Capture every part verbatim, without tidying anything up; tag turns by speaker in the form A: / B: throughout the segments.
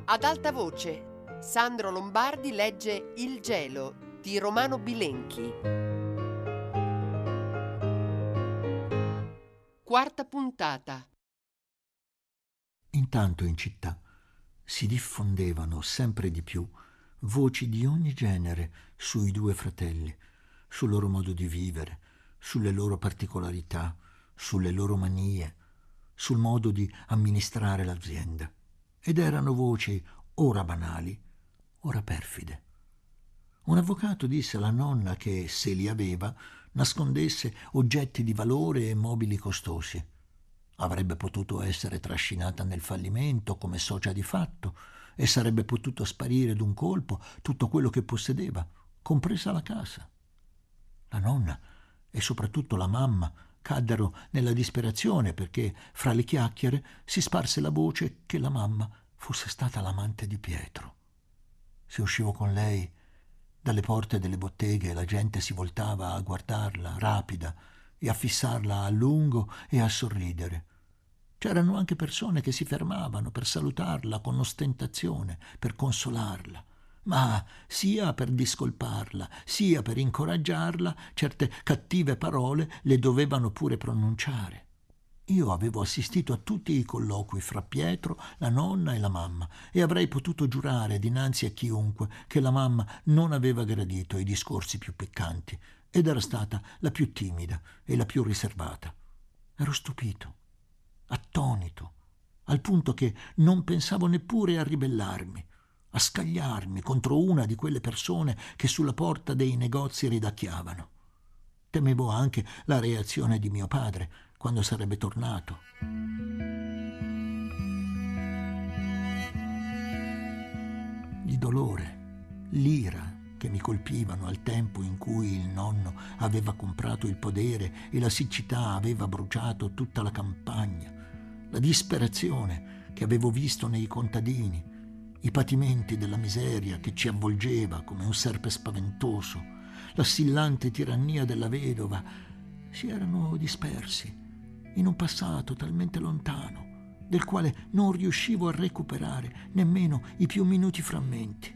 A: Ad alta voce, Sandro Lombardi legge Il gelo di Romano Bilenchi. Quarta puntata.
B: Intanto in città si diffondevano sempre di più voci di ogni genere sui due fratelli, sul loro modo di vivere, sulle loro particolarità, sulle loro manie, sul modo di amministrare l'azienda. Ed erano voci ora banali, ora perfide. Un avvocato disse alla nonna che, se li aveva, nascondesse oggetti di valore e mobili costosi. Avrebbe potuto essere trascinata nel fallimento come socia di fatto e sarebbe potuto sparire d'un colpo tutto quello che possedeva, compresa la casa. La nonna e soprattutto la mamma caddero nella disperazione perché fra le chiacchiere si sparse la voce che la mamma fosse stata l'amante di Pietro. Se uscivo con lei, dalle porte delle botteghe la gente si voltava a guardarla, rapida, e a fissarla a lungo e a sorridere. C'erano anche persone che si fermavano per salutarla con ostentazione, per consolarla, ma sia per discolparla, sia per incoraggiarla, certe cattive parole le dovevano pure pronunciare. Io avevo assistito a tutti i colloqui fra Pietro, la nonna e la mamma e avrei potuto giurare dinanzi a chiunque che la mamma non aveva gradito i discorsi più piccanti ed era stata la più timida e la più riservata. Ero stupito, attonito, al punto che non pensavo neppure a ribellarmi, a scagliarmi contro una di quelle persone che sulla porta dei negozi ridacchiavano. Temevo anche la reazione di mio padre quando sarebbe tornato. Di dolore, l'ira che mi colpivano al tempo in cui il nonno aveva comprato il podere e la siccità aveva bruciato tutta la campagna, la disperazione che avevo visto nei contadini, i patimenti della miseria che ci avvolgeva come un serpe spaventoso, l'assillante tirannia della vedova, si erano dispersi in un passato talmente lontano, del quale non riuscivo a recuperare nemmeno i più minuti frammenti.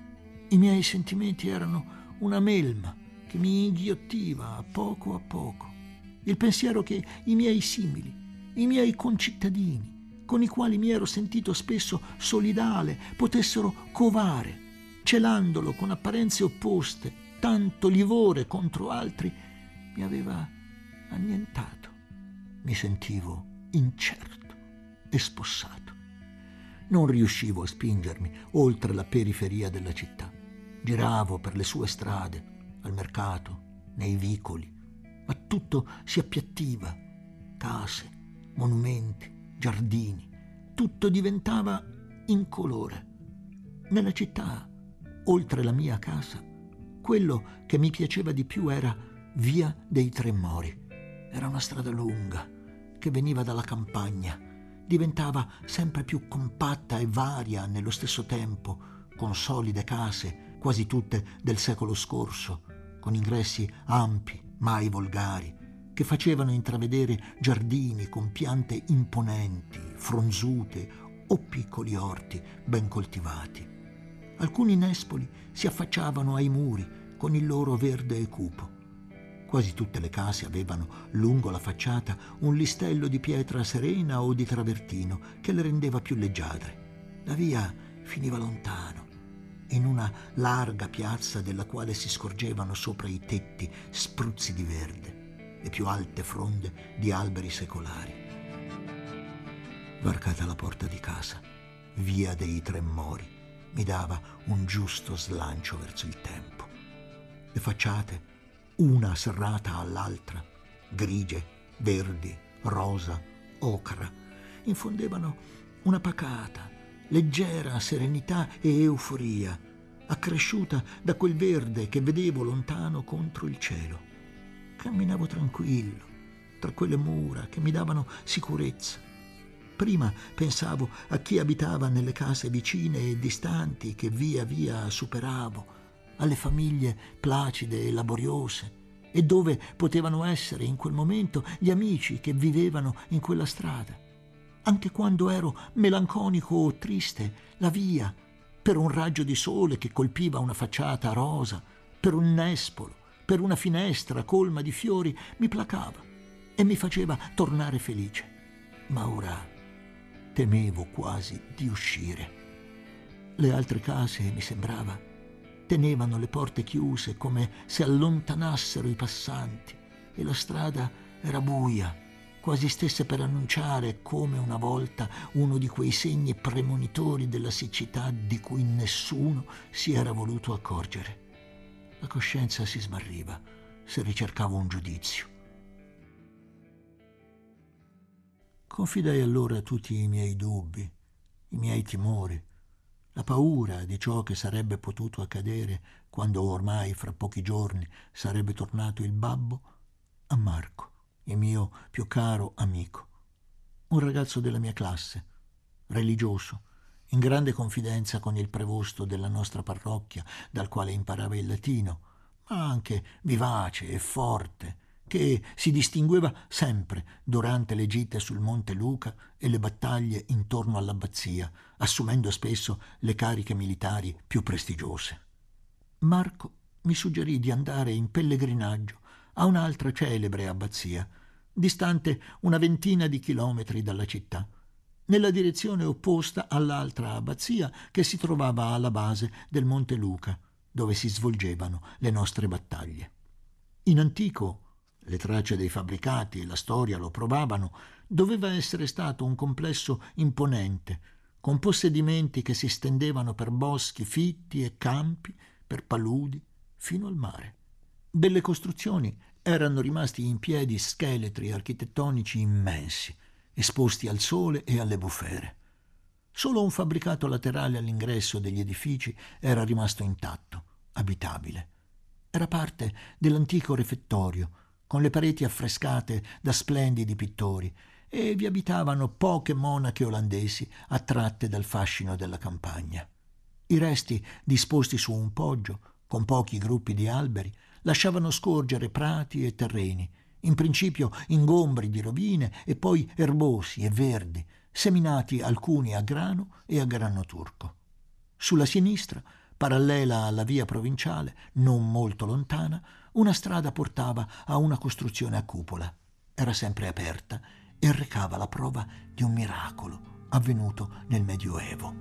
B: I miei sentimenti erano una melma che mi inghiottiva a poco a poco. Il pensiero che i miei simili, i miei concittadini, con i quali mi ero sentito spesso solidale, potessero covare, celandolo con apparenze opposte, tanto livore contro altri, mi aveva annientato. Mi sentivo incerto e spossato. Non riuscivo a spingermi oltre la periferia della città. Giravo per le sue strade, al mercato, nei vicoli, ma tutto si appiattiva. Case, monumenti, giardini, tutto diventava incolore. Nella città, oltre la mia casa, quello che mi piaceva di più era Via dei Tre Mori. Era una strada lunga che veniva dalla campagna, diventava sempre più compatta e varia nello stesso tempo, con solide case, quasi tutte del secolo scorso, con ingressi ampi, mai volgari, che facevano intravedere giardini con piante imponenti, fronzute o piccoli orti ben coltivati. Alcuni nespoli si affacciavano ai muri con il loro verde e cupo. Quasi tutte le case avevano lungo la facciata un listello di pietra serena o di travertino che le rendeva più leggiadre. La via finiva lontano, in una larga piazza della quale si scorgevano sopra i tetti spruzzi di verde, le più alte fronde di alberi secolari. Varcata la porta di casa, Via dei Tre Mori mi dava un giusto slancio verso il tempo. Le facciate, una serrata all'altra, grigie, verdi, rosa, ocra, infondevano una pacata, leggera serenità e euforia, accresciuta da quel verde che vedevo lontano contro il cielo. Camminavo tranquillo, tra quelle mura che mi davano sicurezza. Prima pensavo a chi abitava nelle case vicine e distanti che via via superavo, alle famiglie placide e laboriose, e dove potevano essere in quel momento gli amici che vivevano in quella strada. anche quando ero melanconico o triste, la via, per un raggio di sole che colpiva una facciata rosa, per un nespolo, per una finestra colma di fiori, mi placava e mi faceva tornare felice. Ma ora temevo quasi di uscire. Le altre case, mi sembrava, tenevano le porte chiuse come se allontanassero i passanti e la strada era buia, quasi stesse per annunciare, come una volta, uno di quei segni premonitori della siccità di cui nessuno si era voluto accorgere. La coscienza si smarriva se ricercavo un giudizio. Confidai allora tutti i miei dubbi, i miei timori, la paura di ciò che sarebbe potuto accadere quando ormai fra pochi giorni sarebbe tornato il babbo, a Marco, il mio più caro amico, un ragazzo della mia classe, religioso, in grande confidenza con il prevosto della nostra parrocchia, dal quale imparava il latino, ma anche vivace e forte, che si distingueva sempre durante le gite sul Monte Luca e le battaglie intorno all'abbazia, assumendo spesso le cariche militari più prestigiose. Marco mi suggerì di andare in pellegrinaggio a un'altra celebre abbazia, distante una ventina di chilometri dalla città, nella direzione opposta all'altra abbazia che si trovava alla base del Monte Luca, dove si svolgevano le nostre battaglie. In antico, le tracce dei fabbricati e la storia lo provavano, doveva essere stato un complesso imponente, con possedimenti che si stendevano per boschi fitti e campi, per paludi, fino al mare. Delle costruzioni erano rimasti in piedi scheletri architettonici immensi, esposti al sole e alle bufere. Solo un fabbricato laterale all'ingresso degli edifici era rimasto intatto, abitabile. Era parte dell'antico refettorio, con le pareti affrescate da splendidi pittori, e vi abitavano poche monache olandesi attratte dal fascino della campagna. I resti, disposti su un poggio, con pochi gruppi di alberi, lasciavano scorgere prati e terreni, in principio ingombri di rovine e poi erbosi e verdi, seminati alcuni a grano e a grano turco. Sulla sinistra, parallela alla via provinciale, non molto lontana, una strada portava a una costruzione a cupola. Era sempre aperta e recava la prova di un miracolo avvenuto nel Medioevo.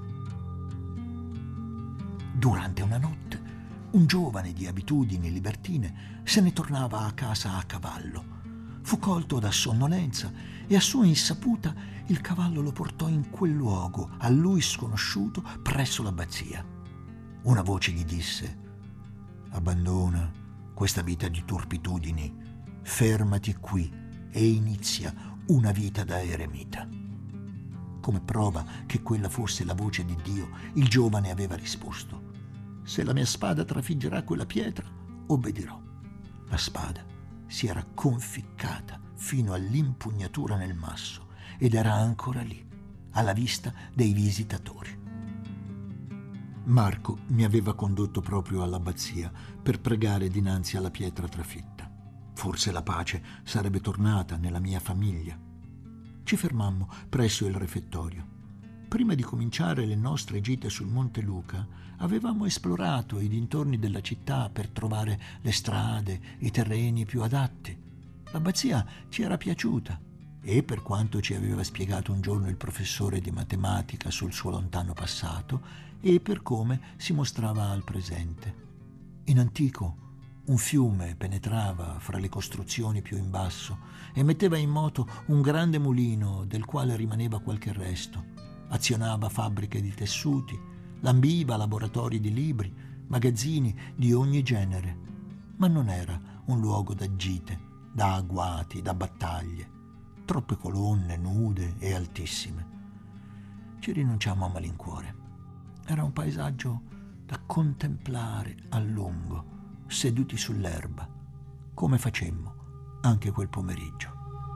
B: Durante una notte, un giovane di abitudini libertine se ne tornava a casa a cavallo. Fu colto da sonnolenza e a sua insaputa il cavallo lo portò in quel luogo a lui sconosciuto presso l'abbazia. Una voce gli disse: «Abbandona questa vita di turpitudini, fermati qui e inizia una vita da eremita». Come prova che quella fosse la voce di Dio, il giovane aveva risposto: «Se la mia spada trafiggerà quella pietra, obbedirò». La spada si era conficcata fino all'impugnatura nel masso ed era ancora lì, alla vista dei visitatori. Marco mi aveva condotto proprio all'abbazia per pregare dinanzi alla pietra trafitta. Forse la pace sarebbe tornata nella mia famiglia. Ci fermammo presso il refettorio. Prima di cominciare le nostre gite sul Monte Luca, avevamo esplorato i dintorni della città per trovare le strade, i terreni più adatti. L'abbazia ci era piaciuta e, per quanto ci aveva spiegato un giorno il professore di matematica sul suo lontano passato e per come si mostrava al presente. In antico, un fiume penetrava fra le costruzioni più in basso e metteva in moto un grande mulino del quale rimaneva qualche resto. Azionava fabbriche di tessuti, lambiva laboratori di libri, magazzini di ogni genere, ma non era un luogo da gite, da agguati, da battaglie, troppe colonne nude e altissime. Ci rinunciammo a malincuore. Era un paesaggio da contemplare a lungo, seduti sull'erba, come facemmo anche quel pomeriggio.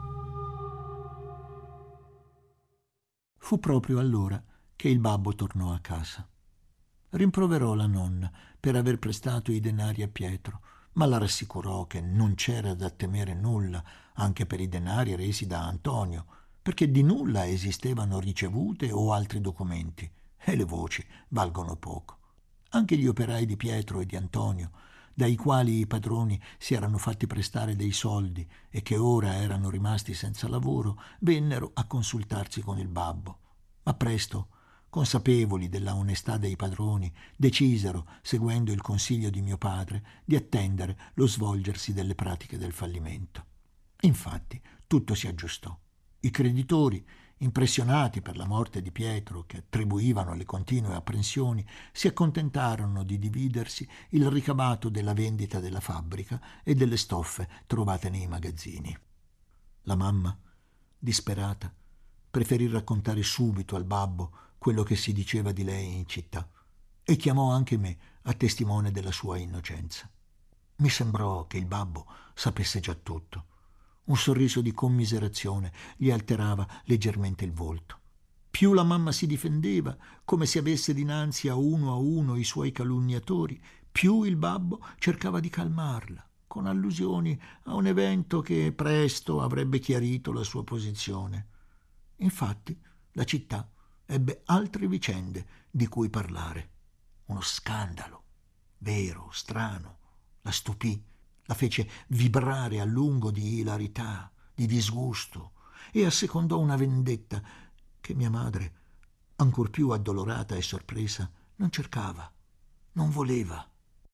B: Fu proprio allora che il babbo tornò a casa. Rimproverò la nonna per aver prestato i denari a Pietro, ma la rassicurò che non c'era da temere nulla anche per i denari resi da Antonio, perché di nulla esistevano ricevute o altri documenti, e le voci valgono poco. Anche gli operai di Pietro e di Antonio, dai quali i padroni si erano fatti prestare dei soldi e che ora erano rimasti senza lavoro, vennero a consultarsi con il babbo. Ma presto, consapevoli della onestà dei padroni, decisero, seguendo il consiglio di mio padre, di attendere lo svolgersi delle pratiche del fallimento. Infatti, tutto si aggiustò. I creditori, impressionati per la morte di Pietro, che attribuivano le continue apprensioni, si accontentarono di dividersi il ricavato della vendita della fabbrica e delle stoffe trovate nei magazzini. La mamma, disperata, preferì raccontare subito al babbo quello che si diceva di lei in città e chiamò anche me a testimone della sua innocenza. Mi sembrò che il babbo sapesse già tutto. Un sorriso di commiserazione gli alterava leggermente il volto. Più la mamma si difendeva, come se avesse dinanzi a uno a uno i suoi calunniatori, più il babbo cercava di calmarla, con allusioni a un evento che presto avrebbe chiarito la sua posizione. Infatti, la città ebbe altre vicende di cui parlare. Uno scandalo, vero, strano, la stupì, la fece vibrare a lungo di ilarità, di disgusto, e assecondò una vendetta che mia madre, ancor più addolorata e sorpresa, non cercava, non voleva.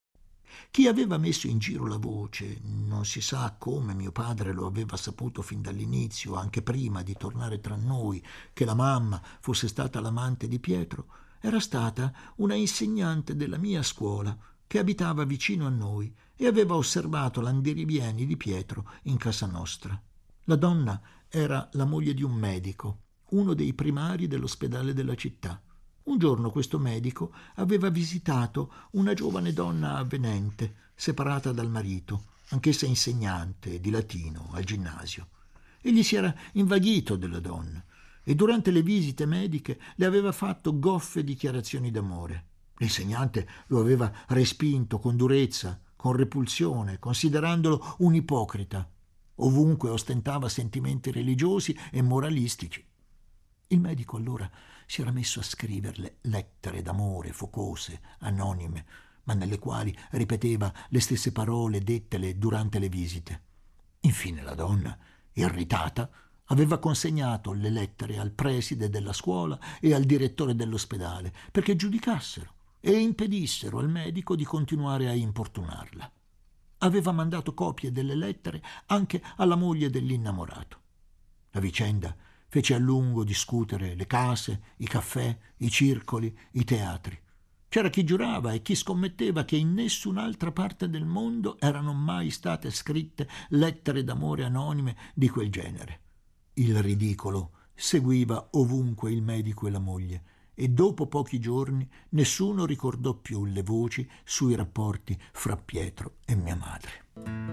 B: Chi aveva messo in giro la voce, non si sa come mio padre lo aveva saputo fin dall'inizio, anche prima di tornare tra noi, che la mamma fosse stata l'amante di Pietro, era stata una insegnante della mia scuola che abitava vicino a noi e aveva osservato l'andirivieni di Pietro in casa nostra. La donna era la moglie di un medico, uno dei primari dell'ospedale della città. Un giorno questo medico aveva visitato una giovane donna avvenente, separata dal marito, anch'essa insegnante di latino al ginnasio. Egli si era invaghito della donna e durante le visite mediche le aveva fatto goffe dichiarazioni d'amore. L'insegnante lo aveva respinto con durezza, con repulsione, considerandolo un ipocrita. Ovunque ostentava sentimenti religiosi e moralistici. Il medico allora si era messo a scriverle lettere d'amore focose, anonime, ma nelle quali ripeteva le stesse parole dettele durante le visite. Infine la donna, irritata, aveva consegnato le lettere al preside della scuola e al direttore dell'ospedale perché giudicassero e impedissero al medico di continuare a importunarla. Aveva mandato copie delle lettere anche alla moglie dell'innamorato. La vicenda fece a lungo discutere le case, i caffè, i circoli, i teatri. C'era chi giurava e chi scommetteva che in nessun'altra parte del mondo erano mai state scritte lettere d'amore anonime di quel genere. Il ridicolo seguiva ovunque il medico e la moglie, e dopo pochi giorni nessuno ricordò più le voci sui rapporti fra Pietro e mia madre.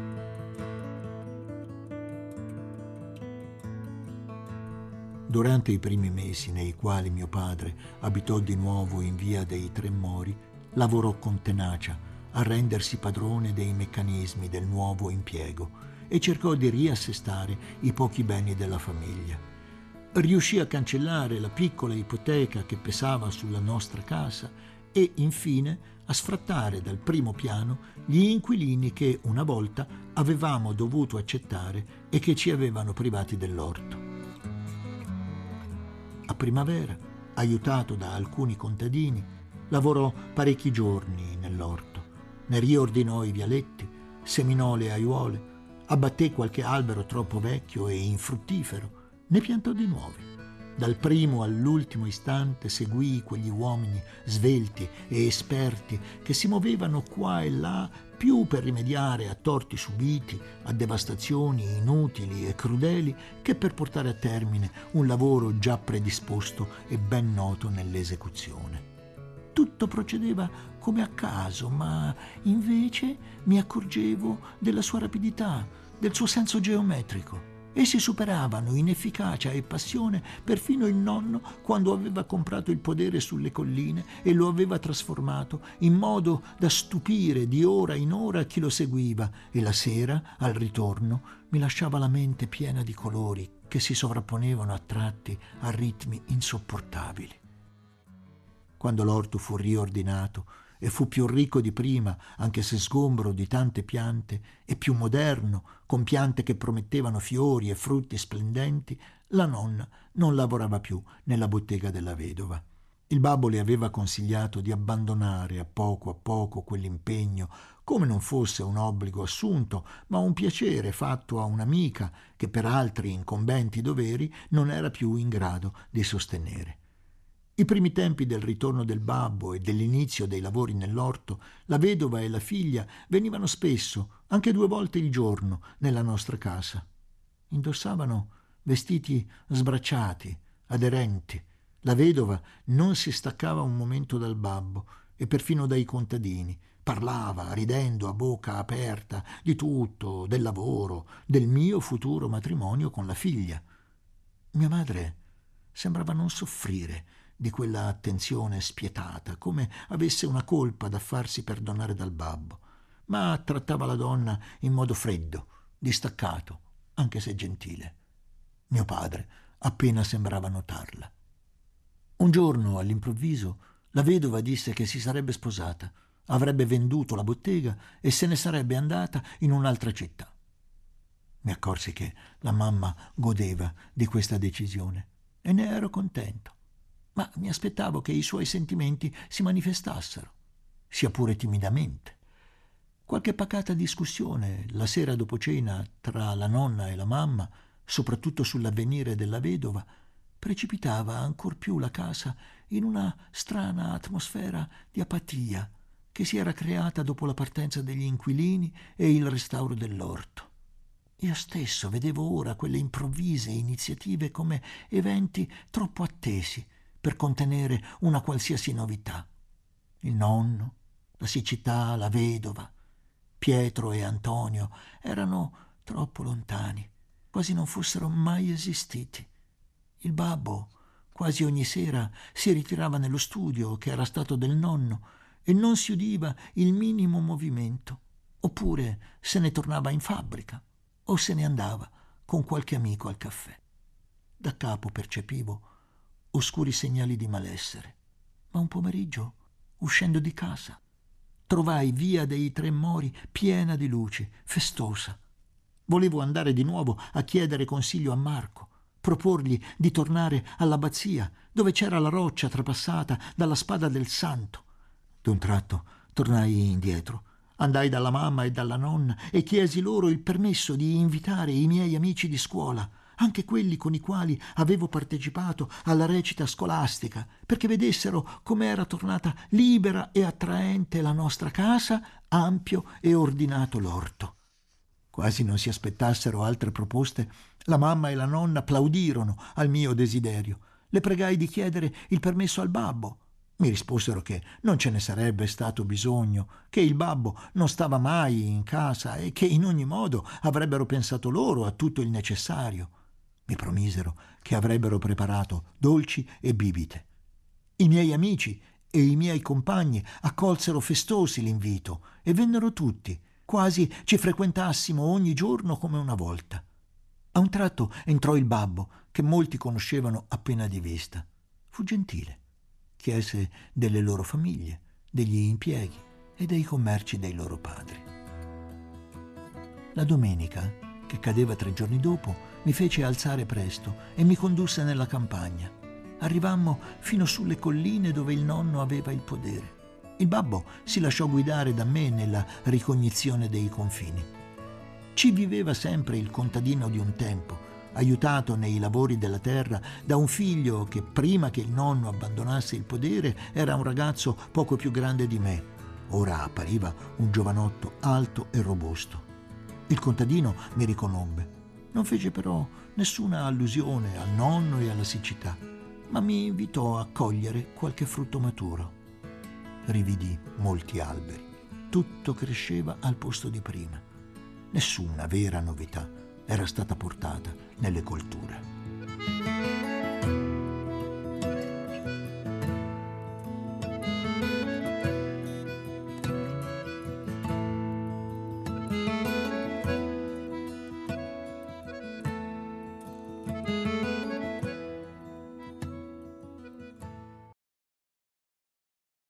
B: Durante i primi mesi nei quali mio padre abitò di nuovo in via dei Tre Mori, lavorò con tenacia a rendersi padrone dei meccanismi del nuovo impiego e cercò di riassestare i pochi beni della famiglia. Riuscì a cancellare la piccola ipoteca che pesava sulla nostra casa e, infine, a sfrattare dal primo piano gli inquilini che una volta avevamo dovuto accettare e che ci avevano privati dell'orto. A primavera, aiutato da alcuni contadini, lavorò parecchi giorni nell'orto, ne riordinò i vialetti, seminò le aiuole, abbatté qualche albero troppo vecchio e infruttifero, ne piantò di nuovi. Dal primo all'ultimo istante seguì quegli uomini svelti e esperti che si muovevano qua e là più per rimediare a torti subiti, a devastazioni inutili e crudeli, che per portare a termine un lavoro già predisposto e ben noto nell'esecuzione. Tutto procedeva come a caso, ma invece mi accorgevo della sua rapidità, del suo senso geometrico. e si superavano in efficacia e passione perfino il nonno quando aveva comprato il podere sulle colline e lo aveva trasformato in modo da stupire di ora in ora chi lo seguiva, e la sera, al ritorno, mi lasciava la mente piena di colori che si sovrapponevano a tratti a ritmi insopportabili. Quando l'orto fu riordinato e fu più ricco di prima, anche se sgombro di tante piante, e più moderno, con piante che promettevano fiori e frutti splendenti, la nonna non lavorava più nella bottega della vedova. Il babbo le aveva consigliato di abbandonare a poco a poco quell'impegno, come non fosse un obbligo assunto, ma un piacere fatto a un'amica che per altri incombenti doveri non era più in grado di sostenere. I primi tempi del ritorno del babbo e dell'inizio dei lavori nell'orto, la vedova e la figlia venivano spesso, anche due volte il giorno, nella nostra casa. Indossavano vestiti sbracciati, aderenti. La vedova non si staccava un momento dal babbo e perfino dai contadini. Parlava, ridendo a bocca aperta, di tutto, del lavoro, del mio futuro matrimonio con la figlia. Mia madre sembrava non soffrire di quella attenzione spietata, come avesse una colpa da farsi perdonare dal babbo, ma trattava la donna in modo freddo, distaccato, anche se gentile. Mio padre appena sembrava notarla. Un giorno, all'improvviso, la vedova disse che si sarebbe sposata, avrebbe venduto la bottega e se ne sarebbe andata in un'altra città. Mi accorsi che la mamma godeva di questa decisione e ne ero contento, ma mi aspettavo che i suoi sentimenti si manifestassero, sia pure timidamente. Qualche pacata discussione la sera dopo cena tra la nonna e la mamma, soprattutto sull'avvenire della vedova, precipitava ancor più la casa in una strana atmosfera di apatia che si era creata dopo la partenza degli inquilini e il restauro dell'orto. Io stesso vedevo ora quelle improvvise iniziative come eventi troppo attesi per contenere una qualsiasi novità. Il nonno, la siccità, la vedova, Pietro e Antonio erano troppo lontani, quasi non fossero mai esistiti. Il babbo quasi ogni sera si ritirava nello studio che era stato del nonno e non si udiva il minimo movimento, oppure se ne tornava in fabbrica o se ne andava con qualche amico al caffè. Da capo percepivo oscuri segnali di malessere, ma un pomeriggio, uscendo di casa, trovai via dei Tre Mori piena di luci, festosa. Volevo andare di nuovo a chiedere consiglio a Marco, proporgli di tornare all'abbazia, dove c'era la roccia trapassata dalla spada del santo. D'un tratto tornai indietro, andai dalla mamma e dalla nonna e chiesi loro il permesso di invitare i miei amici di scuola, anche quelli con i quali avevo partecipato alla recita scolastica, perché vedessero come era tornata libera e attraente la nostra casa, ampio e ordinato l'orto. Quasi non si aspettassero altre proposte, la mamma e la nonna applaudirono al mio desiderio. Le pregai di chiedere il permesso al babbo. Mi risposero che non ce ne sarebbe stato bisogno, che il babbo non stava mai in casa e che in ogni modo avrebbero pensato loro a tutto il necessario. Mi promisero che avrebbero preparato dolci e bibite. I miei amici e i miei compagni accolsero festosi l'invito e vennero tutti, quasi ci frequentassimo ogni giorno come una volta. A un tratto entrò il babbo, che molti conoscevano appena di vista. Fu gentile. Chiese delle loro famiglie, degli impieghi e dei commerci dei loro padri. La domenica, che cadeva tre giorni dopo, mi fece alzare presto e mi condusse nella campagna. Arrivammo fino sulle colline dove il nonno aveva il podere. Il babbo si lasciò guidare da me nella ricognizione dei confini. Ci viveva sempre il contadino di un tempo, aiutato nei lavori della terra da un figlio che, prima che il nonno abbandonasse il podere, era un ragazzo poco più grande di me. Ora appariva un giovanotto alto e robusto. Il contadino mi riconobbe. Non fece però nessuna allusione al nonno e alla siccità, ma mi invitò a cogliere qualche frutto maturo. Rividi molti alberi. Tutto cresceva al posto di prima. Nessuna vera novità, era stata portata nelle colture.